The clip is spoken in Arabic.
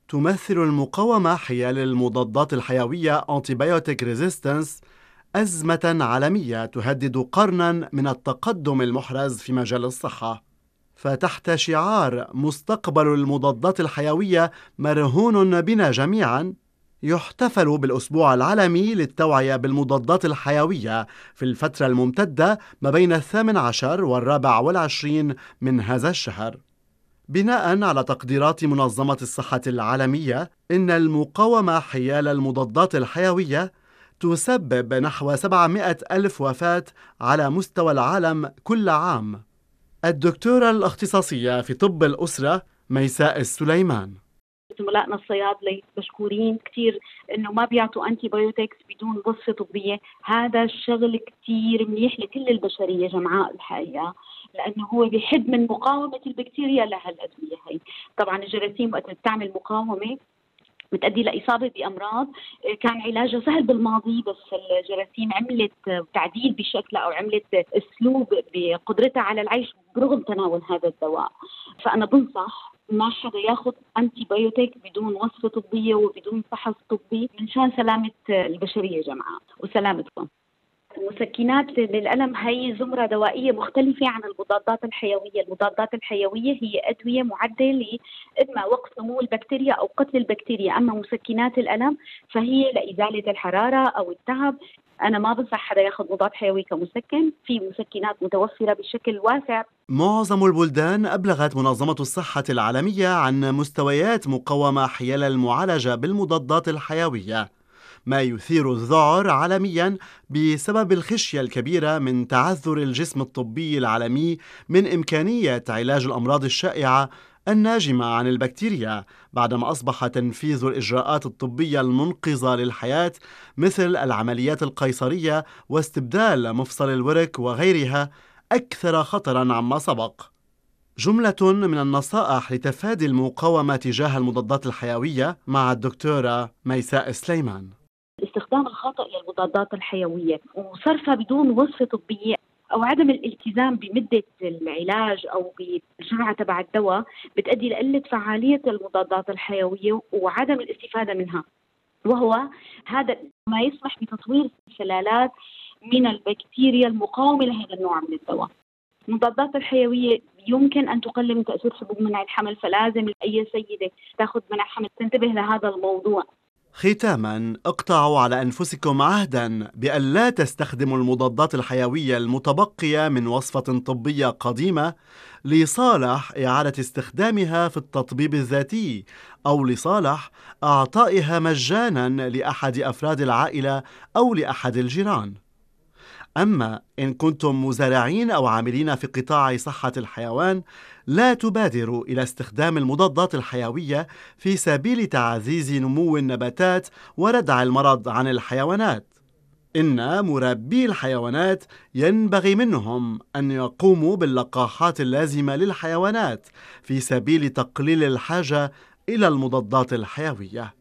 تمثل المقاومة حيال المضادات الحيوية Antibiotic Resistance أزمة عالمية تهدد قرناً من التقدم المحرز في مجال الصحة. فتحت شعار مستقبل المضادات الحيوية مرهون بنا جميعاً، يحتفل بالأسبوع العالمي للتوعية بالمضادات الحيوية في الفترة الممتدة ما بين 18 و24 من هذا الشهر. بناء على تقديرات منظمة الصحة العالمية، إن المقاومة حيال المضادات الحيوية تسبب نحو 700 ألف وفاة على مستوى العالم كل عام. الدكتورة الاختصاصية في طب الأسرة ميساء السليمان: زملائنا الصيادلة مشكورين كتير انه ما بيعطوا انتي بايوتكس بدون وصفة طبية. هذا الشغل كتير منيح لكل البشرية جمعاء الحقيقة، لانه هو بيحد من مقاومة البكتيريا لهالأدوية هي. طبعا الجراثيم وقت بتعمل مقاومة بتؤدي لإصابة بأمراض كان علاجها سهل بالماضي، بس الجراثيم عملت تعديل بشكلها أو عملت أسلوب بقدرتها على العيش برغم تناول هذا الدواء. فأنا بنصح ما حدا ياخذ انتي بايوتيك بدون وصفة طبية وبدون فحص طبي من سلامة البشرية جمعاء وسلامتكم. المسكنات للألم هي زمرة دوائية مختلفة عن المضادات الحيوية. المضادات الحيوية هي أدوية معدة لإما وقف نمو البكتيريا أو قتل البكتيريا، أما مسكنات الألم فهي لإزالة الحرارة أو التعب. أنا ما بنصح حدا ياخذ مضاد حيوي كمسكن، في مسكنات متوفرة بشكل واسع. معظم البلدان أبلغت منظمة الصحة العالمية عن مستويات مقاومة حيال المعالجة بالمضادات الحيوية، ما يثير الذعر عالميا بسبب الخشية الكبيرة من تعذر الجسم الطبي العالمي من إمكانية علاج الأمراض الشائعة الناجمة عن البكتيريا، بعدما أصبح تنفيذ الإجراءات الطبية المنقذة للحياة مثل العمليات القيصرية واستبدال مفصل الورك وغيرها أكثر خطراً عما سبق. جملة من النصائح لتفادي المقاومة تجاه المضادات الحيوية مع الدكتورة ميساء سليمان: الاستخدام الخاطئ للمضادات الحيوية وصرفها بدون وصفة طبية أو عدم الالتزام بمدة العلاج أو بالجرعة تبع الدواء بتؤدي لقلة فعالية المضادات الحيوية وعدم الاستفادة منها، وهو هذا ما يسمح بتطوير سلالات من البكتيريا المقاومة لهذا النوع من الدواء. المضادات الحيوية يمكن أن تقلل من تأثير حبوب منع الحمل، فلازم أي سيدة تأخذ منع حمل تنتبه لهذا الموضوع. ختاماً، اقطعوا على أنفسكم عهداً بأن لا تستخدموا المضادات الحيوية المتبقية من وصفة طبية قديمة لصالح إعادة استخدامها في التطبيب الذاتي أو لصالح أعطائها مجاناً لأحد أفراد العائلة أو لأحد الجيران. أما إن كنتم مزارعين أو عاملين في قطاع صحة الحيوان، لا تبادروا إلى استخدام المضادات الحيوية في سبيل تعزيز نمو النباتات وردع المرض عن الحيوانات. إن مربي الحيوانات ينبغي منهم أن يقوموا باللقاحات اللازمة للحيوانات في سبيل تقليل الحاجة إلى المضادات الحيوية.